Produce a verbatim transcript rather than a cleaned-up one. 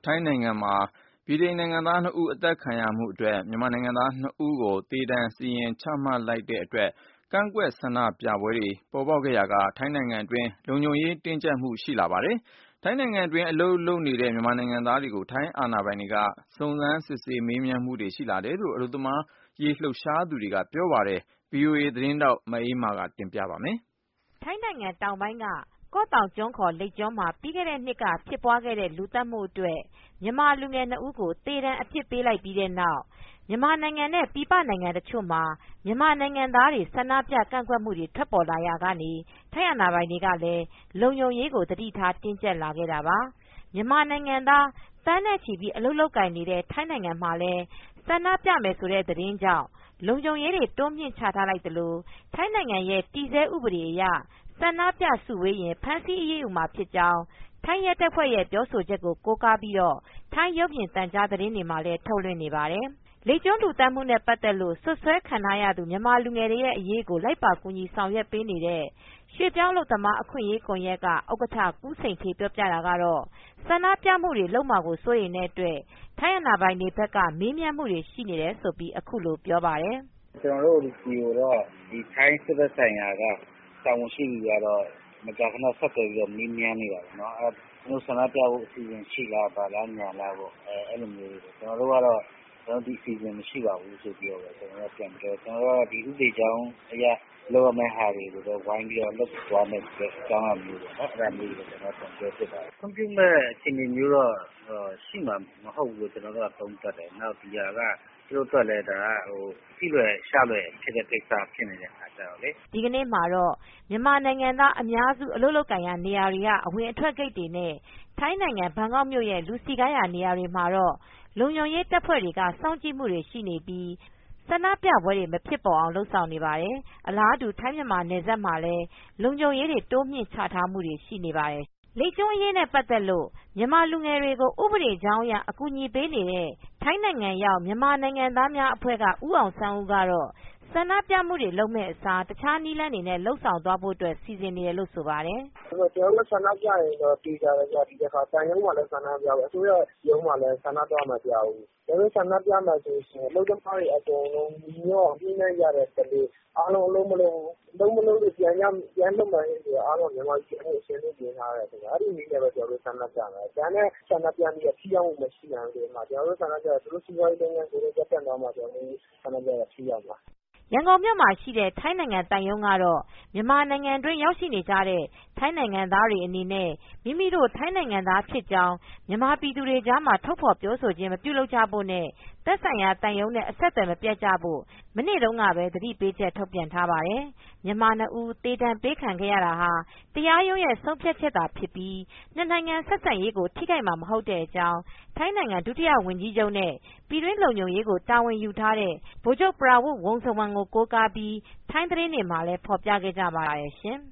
ထိုင်းနိုင်ငံမှာဗြိတိန်နိုင်ငံသားနှစ်ဦးအသတ်ခံရမှုအတွက်မြန်မာနိုင်ငံသားနှစ်ဦးကိုသေဒဏ်စီရင်ချမှတ်လိုက်တဲ့အတွက်ကန့်ကွက်ဆန္ဒပြပွဲတွေပေါ်ပေါက်ခဲ့ရာကထိုင်းနိုင်ငံတွင်းလုံခြုံရေးတင်းကြပ်မှုရှိလာပါတယ်။ ထိုင်းနိုင်ငံတွင်းအလုပ်လုပ်နေတဲ့မြန်မာနိုင်ငံသားတွေကိုထိုင်းအာဏာပိုင်တွေကစုံစမ်းစစ်ဆေးမေးမြန်းမှုတွေရှိလာတယ်လို့အလုပ်သမားရေးလှုပ်ရှားသူတွေကပြောပါတယ်။ ဗွီအိုအေသတင်းထောက်မအေးအေးမာကတင်ပြပါမယ်။ ထိုင်းနိုင်ငံတောင်ပိုင်းကကော့တောင်ကျွန်းခေါ်လိပ်ကျွန်းမှာပြီးခဲ့တဲ့နှစ်ကဖြစ်ပွားခဲ့တဲ့လူသတ်မှုအတွက်မြန်မာလူငယ်နှစ်ဦးကိုသေဒဏ်အပြစ်ပေးလိုက်ပြီးတဲ့နောက်မြန်မာနိုင်ငံနဲ့ပြည်ပနိုင်ငံတချို့မှာမြန်မာနိုင်ငံသားတွေဆန္ဒပြကန့်ကွက်မှုတွေထွက်ပေါ်လာရာကနေထိုင်းအာဏာပိုင်တွေကလည်းလုံခြုံရေးကိုသတိထားတင်းကြပ်လာခဲ့တာပါ။ မြန်မာနိုင်ငံသားသန်းနဲ့ချီပြီးအလုပ်လုပ်ကိုင်နေတဲ့ထိုင်းနိုင်ငံမှာလည်းဆန္ဒပြမယ်ဆိုတဲ့သတင်းကြောင့်လုံခြုံရေးတွေတိုးမြှင့်ချထားလိုက်သလိုထိုင်းနိုင်ငံရဲ့တည်ဆဲဥပဒေအရဆန္ဒပြစုဝေးရင်ဖမ်းဆီးအရေးယူမှာဖြစ်ကြောင်းထိုင်းရဲတပ်ဖွဲ့ရဲ့ပြောဆိုချက်ကိုကိုးကားပြီးထိုင်းရုပ်မြင်သံကြားသတင်းတွေမှာလည်းထုတ်လွှင့်နေပါတယ်။ လိပ်ကျွန်းလူသတ်မှုနဲ့ပတ်သက်လို့စွပ်စွဲခံထားရသူမြန်မာလူငယ်တွေရဲ့အရေးကိုလိုက်ပါကူညီဆောင်ရွက်ပေးနေတဲ့ ရွှေ့ပြောင်းအလုပ်သမားအခွင့်ရေးကွန်ယက်က ဥက္ကဋ္ဌကူးစိန်ဌေးပြောပြတာကတော့ဆန္ဒပြမှုတွေလုပ်မှာကိုစိုးရိမ်တဲ့အတွက်ထိုင်းအာဏာပိုင်တွေဘက်ကမေးမြန်းမှုတွေရှိနေတယ်လို့အခုလိုပြောပါတယ်။ "ကျနော်တို့ဆီကိုတော့ထိုင်းစစ်ဘက်ဆိုင်ရာကတာဝန်ရှိသူကတော့မကြာခဏဆက်သွယ်ပြီးတော့မေးမြန်းနေတာပေါ့နော်။ သူတို့ဆန္ဒပြဖို့အစီအစဉ်ရှိလားဘာလားညာလားပေါ့အဲလိုမျိုးကျနော်တို့ကတော့ကျနော်တို့ဒီအစီအစဉ်မရှိပါဘူးဆိုပြီးတော့ကျနော်တို့ပြန်ပြောကျနော်တို့ကတော့ဒီဥပဒေကြောင်းအရလုပ်ရမယ့်ဟာတွေကိုတော့ဝိုင်းပြီးတော့လုပ်သွားမယ်ဆိုတဲ့အကြောင်းအရာမျိုးပေါ့နော်အဲဒါမျိုးကိုကျနော်တို့ပြန်ပြောဖြစ်ပါတယ်။ခွင့်ပြုမယ့်အခြေအနေမျိုးတော့ရှိမှာမဟုတ်ဘူးလို့ကျနော်တို့ကသုံးသပ်တယ်။နောက်ဒီဟာကသူတို့အတွက်လည်းဒါကထိလွယ်ရှလွယ်ဖြစ်တဲ့ကိစ္စဖြစ်နေတဲ့အခါကျတော့လေ။" ဒီကနေ့မှာတော့မြန်မာနိုင်ငံသားအများစုအလုပ်လုပ်ကိုင်ရာနေရာတွေကအဝင်အထွက်ဂိတ်တွေနဲ့ထိုင်းနိုင်ငံဘန်ကောက်မြို့ရဲ့လူစည်ကားရာနေရာတွေမှာတော့လုံခြုံရေးတပ်ဖွဲ့တွေကစောင့်ကြည့်မူတွေရှိနေပြီးဆန္ဒပြပွဲတွေမဖြစ်ပေါ်အောင်လုပ်ဆောင်နေပါတယ်။ အလားတူထိုင်းမြန်မာနယ်စပ်မှာလည်းလုံခြုံရေးတွေတိုးမြှင့်ချထားမူတွေရှိနေပါတယ်။ လိပ်ကျွန်းအရေးနဲ့ပတ်သက်လို့မြန်မာလူငယ်တွေကိုဥပဒေကြောင်းအရအကူညီပေးနေတဲ့ထိုင်းနိုင်ငံရောက်မြန်မာနိုင်ငံသားများအဖွဲ့ကဦးအောင်ဆန်းဦးကတော့ဆန္ဒပြမူတွေလုပ်မယ့်အစားတခြားနည်းလမ်းတွေနဲ့လုပ်ဆောင်သွားဖို့စီစဉ်နေတယ်လို့ဆိုပါတယ်။ "ကျနော်တို့ဆန္ဒပြရင်တော့သေချာတယ်ဗျဒီတခါသံရုံးမှာလည်းဆန္ဒပြမယ်အစိုးရရုံးမှာလည်းဆန္ဒပြမယ်ဗျကျနော်တို့ဆန္ဒပြမယ်ဆိုရင်အလုပ်သမားတွေအကုန်လုံးညီညွတ်အောင်ညှိနှိုင်းကြတဲ့ဓလေ့အားလုံးအလုပ်မလုပ်ဘူးအလုပ်မလုပ်လို့ပြန်ကြပြန်လွှတ်မယ်ဆိုရင်အားလုံးမြန်မာပြည်ပြန်ဖို့အဆင်သင့်ပြင်ထားတယ်အဲဒီနည်းနဲ့ပဲကျနော်တို့ဆန္ဒပြမယ်ကျန်တဲ့ဆန္ဒပြနည်းကထိရောက်မူမရှိနိုင်ဘူးကျနော်တို့ဆန္ဒပြတယ်သူတို့စီးပွားရေးလုပ်ငန်းကိုရပ်တန့်သွားမှကျနော်တို့ဆန္ဒပြတာထိရောက်မှာရန်ကုန်မြို့မှာရှိတဲ့ထိုင်းနိုင်ငံသံရုံးကတော့မြန်မာနိုင်ငံတွင်းရောက်ရှိနေကြတဲ့ထိုင်းနိုင်ငံသားတွေအနေနဲ့မိမိတို့ထိုင်းနိုင်ငံသားဖြစ်ကြောင်းမြန်မာပြည်သူတွေကြားမှာထုတ်ဖော်ပြောဆိုခြင်းမပြုလုပ်ကြဖို့နဲ့သက်ဆိုင်ရာသံရုံးနဲ့အဆက်အသွယ်မပြတ်ကြဖို့မနေ့တုန်းကပဲသတိပေးချက်ထုတ်ပြန်ထားပါတယ်။ မြန်မာနှစ်ဦးသေဒဏ်ပေးခံခဲ့ရတာဟာတရားရုံးရဲ့ဆုံးဖြတ်ချက်သာဖြစ်ပြီး နှစ်နိုင်ငံဆက်ဆံရေးကိုထိခိုက်မှာမဟုတ်တဲ့အကြောင်းထိုင်းနိုင်ငံဒုဝန်ကြီးချုပ်နဲ့ပြည်တွင်းလုံခြုံရေးကိုတာဝန်ယူထားတဲ့ဗိုလ်ချုပ်ပရာဝတ်ဝုန်းဆဝမ်ကိုကိုးကားပြီးထိုင်းသတင်းတွေမှာဖော်ပြခဲ့ကြပါတယ်ရှင်။